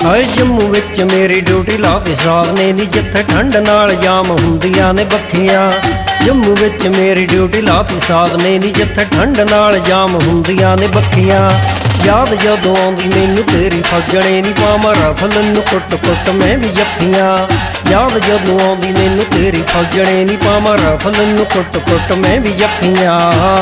ਹਾਏ ਜੰਮੂ ਵਿੱਚ ਮੇਰੀ ਡਿਊਟੀ ਲਾਵੇ ਸਾਹਿਬ ਨੇ ਨੀ, ਜਿੱਥੇ ਠੰਡ ਨਾਲ ਜਾਮ ਹੁੰਦੀਆਂ ਨੇ ਬੱਖੀਆਂ। ਜੰਮੂ ਵਿੱਚ ਮੇਰੀ ਡਿਊਟੀ ਲਾਵੇ ਸਾਹਿਬ ਨੇ ਨੀ, ਜਿੱਥੇ ਠੰਡ ਨਾਲ ਜਾਮ ਹੁੰਦੀਆਂ ਨੇ ਬੱਖੀਆਂ। ਯਾਦ ਜਦੋਂ ਆਉਂਦੀ ਮੈਨੂੰ ਤੇਰੀ ਫੱਗਣੇ ਨੀ, ਪਾਵਾਂ ਰਫਲ ਨੂੰ ਕੁੱਟ-ਕੁੱਟ ਮੈਂ ਵੀ ਜੱਫੀਆਂ। ਯਾਦ ਜਦੋਂ ਆਉਂਦੀ ਮੈਨੂੰ ਤੇਰੀ ਫੱਗਣੇ ਨੀ, ਪਾਵਾਂ ਰਫਲ ਨੂੰ ਕੁੱਟ-ਕੁੱਟ ਮੈਂ ਵੀ ਜੱਫੀਆਂ।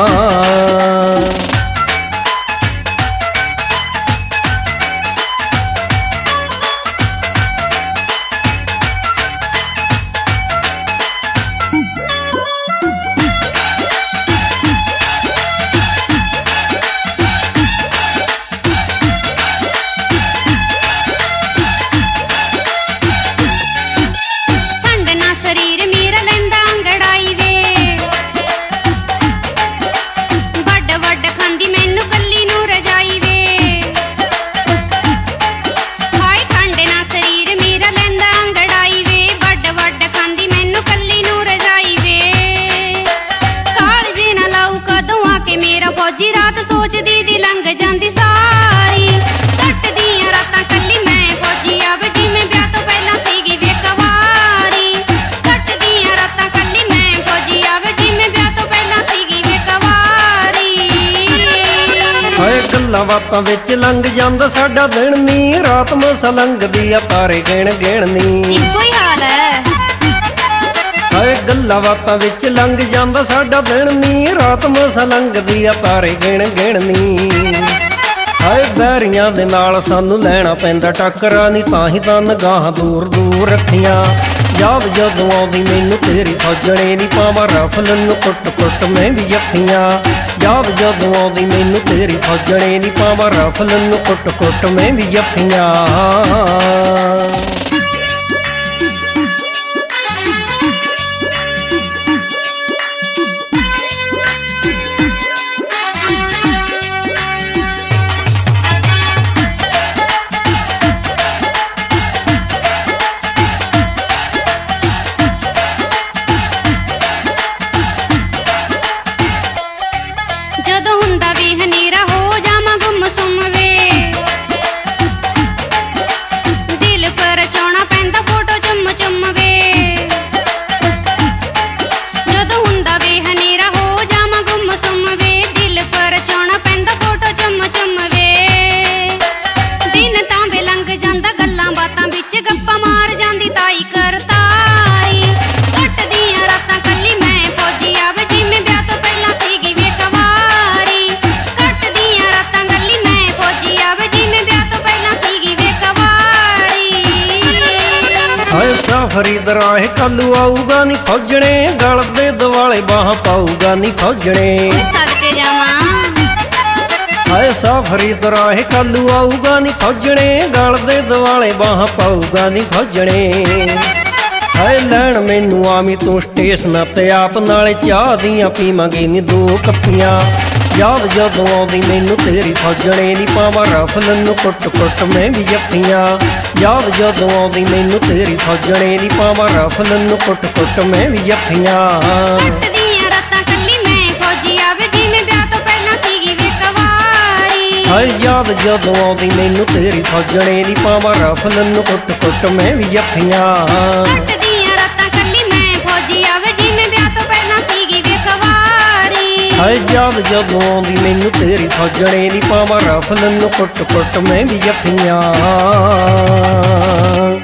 ਫੌਜੀ ਰਾਤ ਸੋਚਦੀ ਦੀ ਲੰਘ ਜਾਂਦੀ ਸਾਰੀ, ਕੱਟਦੀਆਂ ਰਾਤਾਂ ਕੱਲੀ ਮੈਂ ਫੌਜੀ ਆਵੇ ਜਿਵੇਂ ਵਿਆਹ ਤੋਂ ਪਹਿਲਾਂ ਸੀਗੀ ਵੇਕਵਾਰੀ। ਕੱਟਦੀਆਂ ਰਾਤਾਂ ਕੱਲੀ ਮੈਂ ਫੌਜੀ ਆਵੇ ਜਿਵੇਂ ਵਿਆਹ ਤੋਂ ਪਹਿਲਾਂ ਸੀਗੀ ਵੇਕਵਾਰੀ। ਹਾਏ ਗੱਲਾਂ ਬਾਤਾਂ ਵਿੱਚ ਲੰਘ ਜਾਂਦਾ ਸਾਡਾ ਦਿਨ ਨੀ, ਰਾਤ ਮਸਾਂ ਲੰਘਦੀ ਆ ਤਾਰੇ ਗਿਣ ਨੀ। ਇੱਕੋ ਹੀ ਹਾਲ ਹੈ। ਹਾਏ ਗੱਲਾਂ ਬਾਤਾਂ ਵਿੱਚ ਲੰਘ ਜਾਂਦਾ ਸਾਡਾ ਦਿਨ ਨੀ, ਰਾਤ ਮਸਾਂ ਲੰਘਦੀ ਆ ਤਾਰੇ ਗਿਣ ਨੀ। ਹਾਏ ਬੈਰੀਆਂ ਦੇ ਨਾਲ ਸਾਨੂੰ ਲੈਣਾ ਪੈਂਦਾ ਟੱਕਰਾ ਨੀ, ਤਾਂ ਹੀ ਤਾਂ ਨਿਗਾਹਾਂ ਦੂਰ ਰੱਖੀਆਂ। ਯਾਦ ਜਦੋਂ ਆਉਂਦੀ ਮੈਨੂੰ ਤੇਰੀ ਫੱਗਣੇ ਨੀ, ਪਾਵਾਂ ਰਫਲ ਨੂੰ ਕੁੱਟ-ਕੁੱਟ ਮੈਂ ਵੀ ਜੱਫੀਆਂ। ਯਾਦ ਜਦੋਂ ਆਉਂਦੀ ਮੈਨੂੰ ਤੇਰੀ ਫੱਗਣੇ ਨੀ, ਪਾਵਾਂ ਰਫਲ ਨੂੰ ਕੁੱਟ-ਕੁੱਟ ਮੈਂ ਵੀ ਜੱਫੀਆਂ। ਜਦੋਂ ਹੁੰਦਾ ਵੀ ਹਨੇਰਾ ਹੋ ਜਾਵਾਂ ਗੁੰਮ-ਸੁੰਮ ਵੇ, ਦਿਲ ਪਰ ਚਾਉਣਾ ਪੈਂਦਾ ਫੋਟੋ ਚੁੰਮ ਵੇ। ਜਦੋਂ ਹੁੰਦਾ ਵੀ ਹਨੇਰਾ ਹੋ ਜਾਵਾਂ ਗੁੰਮ-ਸੁੰਮ ਵੇ, ਦਿਲ ਪਰ ਚਾਉਣਾ ਪੈਂਦਾ ਫੋਟੋ ਚੁੰਮ ਵੇ। ਦਿਨ ਤਾਂ ਵੇ ਲੰਘ ਜਾਂਦਾ ਗੱਲਾਂ ਬਾਤਾਂ ਵਿੱਚ, ਗੱਪਾਂ ਮਾਰ ਜਾਂਦੀ ਤਾਈ ਕਰਤਾਰੀ। ਕੱਟਦੀਆਂ ਰਾਤਾਂ ਕੱਲੀ ਮੈਂ ਫੌਜੀ ਆਵੇ ਜਿਵੇਂ ਵਿਆਹ ਤੋਂ ਪਹਿਲਾਂ ਸੀਗੀ ਵੇਕਵਾਰੀ। ਕੱਟਦੀਆਂ ਰਾਤਾਂ ਕੱਲੀ ਮੈਂ ਫੌਜੀ ਆਵੇ ਜਿਵੇਂ ਵਿਆਹ ਤੋਂ ਪਹਿਲਾਂ ਸੀਗੀ ਵੇਕਵਾਰੀ। ਹਾਏ ਸਾਫਰੀ ਦਰਾਹੇ ਕੱਲੂ ਆਊਗਾ ਨੀ ਫੌਜਣੇ, ਗਲ ਦੇ ਦੁਆਲੇ ਬਾਹਾਂ ਪਾਊਗਾ ਨੀ ਫੌਜਣੇ। ਸਦਕੇ ਜਾਵਾਂ। ਹਾਏ ਸਾਫਰੀ ਦਰਾਹੇ ਕੱਲੂ ਆਊਗਾ ਨੀ ਫੌਜਣੇ, ਗਲ ਦੇ ਦੁਆਲੇ ਬਾਹਾਂ ਪਾਊਗਾ ਨੀ ਫੌਜਣੇ। ਹਾਏ ਲੈਣ ਮੈਨੂੰ ਆਵੀਂ ਤੂੰ ਸਟੇਸ਼ਨ ਤੇ ਆਪ, ਨਾਲੇ ਚਾਹ ਦੀਆਂ ਪੀਵਾਂਗੇ ਨੀ 2 ਕੱਪੀਆਂ। ਯਾਦ ਜਦੋਂ ਆਉਂਦੀ ਮੈਨੂੰ ਤੇਰੀ ਫੱਗਣੇ ਨੀ, ਪਾਵਾਂ ਰਫਲ ਨੂੰ ਕੁੱਟ-ਕੁੱਟ ਮੈਂ ਵੀ ਜੱਫੀਆਂ। ਯਾਦ ਜਦੋਂ ਆਉਂਦੀ ਮੈਨੂੰ ਤੇਰੀ ਫੱਗਣੇ ਨੀ, ਪਾਵਾਂ ਰਫਲ ਨੂੰ ਕੁੱਟ-ਕੁੱਟ ਮੈਂ ਵੀ ਜੱਫੀਆਂ। ਕੱਟਦੀਆਂ ਰਾਤਾਂ ਕੱਲੀ ਮੈਂ ਫੌਜੀ ਆਵੇ ਜਿਵੇਂ ਵਿਆਹ ਤੋਂ ਪਹਿਲਾਂ ਸੀਗੀ ਵੇਕਵਾਰੀ। ਹਾਏ ਯਾਦ ਜਦੋਂ ਆਉਂਦੀ ਮੈਨੂੰ ਤੇਰੀ ਫੱਗਣੇ ਨੀ, ਪਾਵਾਂ ਰਫਲ ਨੂੰ ਕੁੱਟ-ਕੁੱਟ ਮੈਂ ਵੀ ਜੱਫੀਆਂ। ਕੱਟਦੀਆਂ ਰਾਤਾਂ ਕੱਲੀ ਮੈਂ ਫੌਜੀ ਆਵੇ ਜਿਵੇਂ ਵਿਆਹ ਤੋਂ ਪਹਿਲਾਂ ਸੀਗੀ ਵੇਕਵਾਰੀ। ਹਾਏ ਯਾਦ ਜਦੋਂ ਆਉਂਦੀ ਮੈਨੂੰ ਤੇਰੀ ਫੱਗਣੇ ਨੀ, ਪਾਵਾਂ ਰਫਲ ਨੂੰ ਕੁੱਟ-ਕੁੱਟ ਮੈਂ ਵੀ ਜੱਫੀਆਂ।